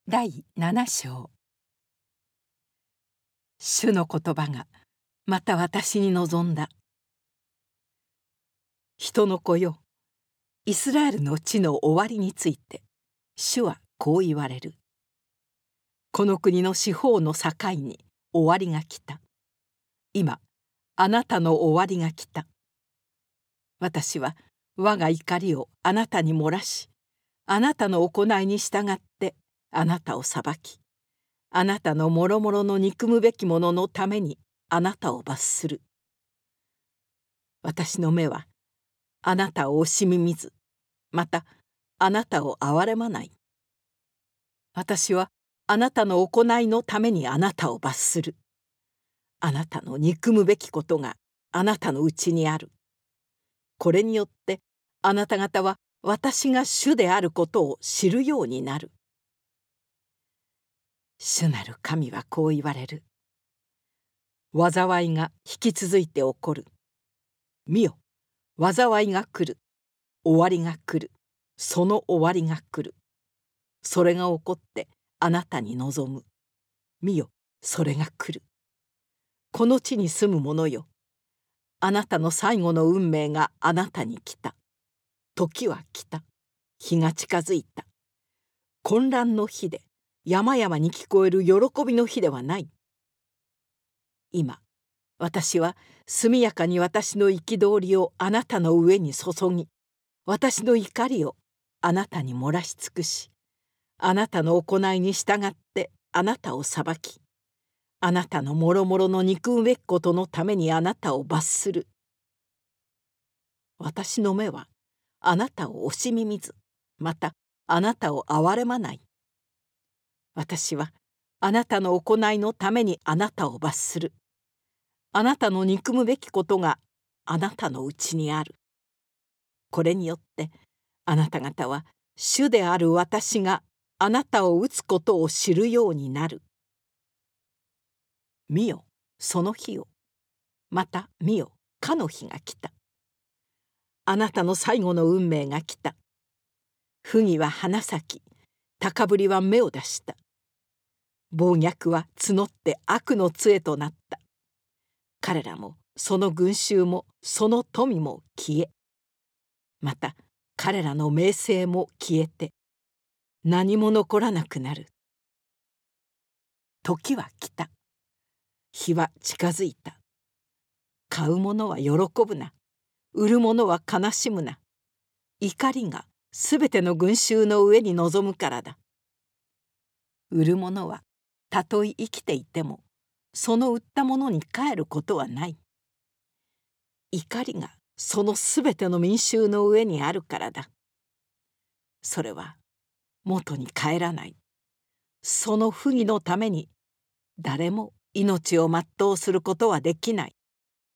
第7章。主の言葉がまた私に臨んだ。人の子よ、イスラエルの地の終わりについて主はこう言われる。この国の四方の境に終わりが来た。今あなたの終わりが来た。私は我が怒りをあなたに漏らし、あなたの行いに従ってあなたを裁き、あなたのもろもろの憎むべきもののためにあなたを罰する。私の目はあなたを惜しみ見ず、またあなたを憐れまない。私はあなたの行いのためにあなたを罰する。あなたの憎むべきことがあなたのうちにある。これによってあなた方は私が主であることを知るようになる。主なる神はこう言われる。災いが引き続いて起こる。見よ、災いが来る。終わりが来る。その終わりが来る。それが起こってあなたに臨む。見よ、それが来る。この地に住む者よ。あなたの最後の運命があなたに来た。時は来た。日が近づいた。混乱の日で、山々に聞こえる喜びの日ではない。今、私は速やかに私の憤りをあなたの上に注ぎ、私の怒りをあなたに漏らし尽くし、あなたの行いに従ってあなたを裁き、あなたのもろもろの憎むべきことのためにあなたを罰する。私の目はあなたを惜しみ見ず、またあなたを憐れまない。私はあなたの行いのためにあなたを罰する。あなたの憎むべきことがあなたのうちにある。これによってあなた方は主である私があなたを打つことを知るようになる。見よ、その日を。また見よ、かの日が来た。あなたの最後の運命が来た。不義は花咲き、高ぶりは芽を出した。暴虐は募って悪の杖となった。彼らもその群衆もその富も消え、また彼らの名声も消えて、何も残らなくなる。時は来た。日は近づいた。買う者は喜ぶな。売る者は悲しむな。怒りがすべての群衆の上に臨むからだ。売る者はたとえ生きていても、その売ったものに帰ることはない。怒りがそのすべての民衆の上にあるからだ。それは元に帰らない。その不義のために誰も命を全うすることはできない。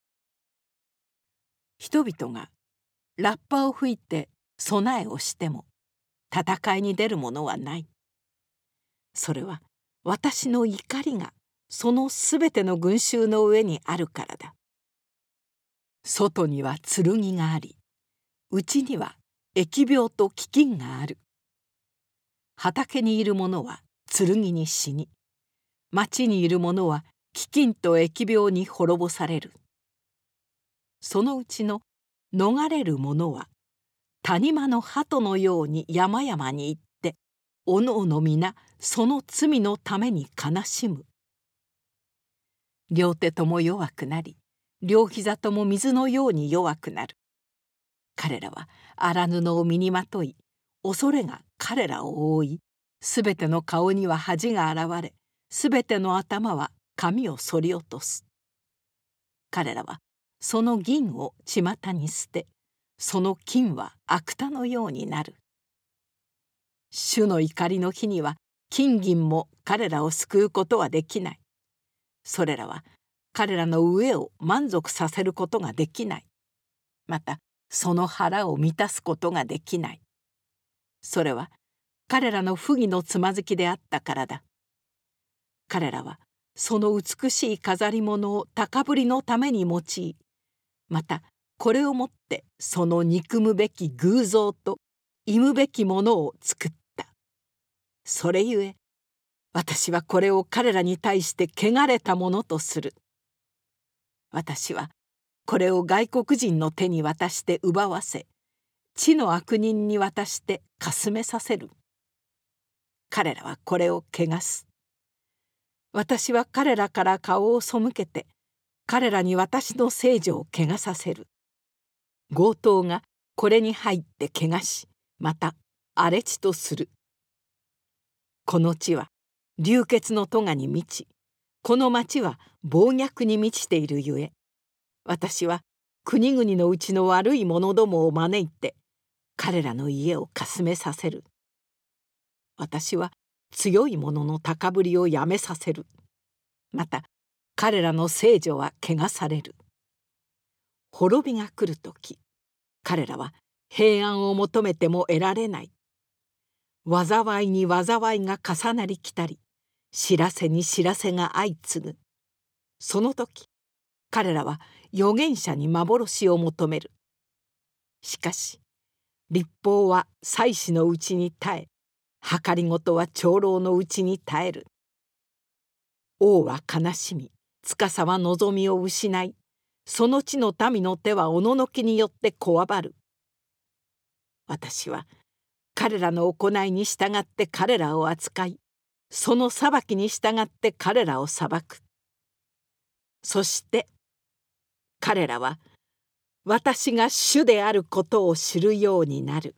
人々がラッパを吹いて備えをしても戦いに出るものはない。それは私の怒りがそのすべての群衆の上にあるからだ。外には剣があり、内には疫病と飢饉がある。畑にいる者は剣に死に、町にいる者は飢饉と疫病に滅ぼされる。そのうちの逃れる者は谷間の鳩のように山々に行って、おのおの皆その罪のために悲しむ。両手とも弱くなり、両膝とも水のように弱くなる。彼らは荒布を身にまとい、恐れが彼らを覆い、すべての顔には恥が現れ、すべての頭は髪を剃り落とす。彼らはその銀を巷に捨て、その金は芥田のようになる。主の怒りの日には金銀も彼らを救うことはできない。それらは彼らの飢えを満足させることができない。またその腹を満たすことができない。それは彼らの不義のつまずきであったからだ。彼らはその美しい飾り物を高ぶりのために用い、またこれをもってその憎むべき偶像と忌むべきものを作った。それゆえ私はこれを彼らに対して汚れたものとする。私はこれを外国人の手に渡して奪わせ、地の悪人に渡してかすめさせる。彼らはこれを汚す。私は彼らから顔を背けて、彼らに私の聖女を汚させる。強盗がこれに入って汚し、また荒れ地とする。この地は流血の咎に満ち、この町は暴虐に満ちているゆえ、私は国々のうちの悪い者どもを招いて、彼らの家をかすめさせる。私は強い者の高ぶりをやめさせる。また彼らの聖女は汚される。滅びが来るとき、彼らは平安を求めても得られない。災いに災いが重なりきたり、知らせに知らせが相次ぐ。その時、彼らは預言者に幻を求める。しかし、律法は祭司のうちに耐え、計りごとは長老のうちに耐える。王は悲しみ、司は望みを失い、その地の民の手はおののきによってこわばる。私は彼らの行いに従って彼らを扱い、その裁きに従って彼らを裁く。そして彼らは私が主であることを知るようになる。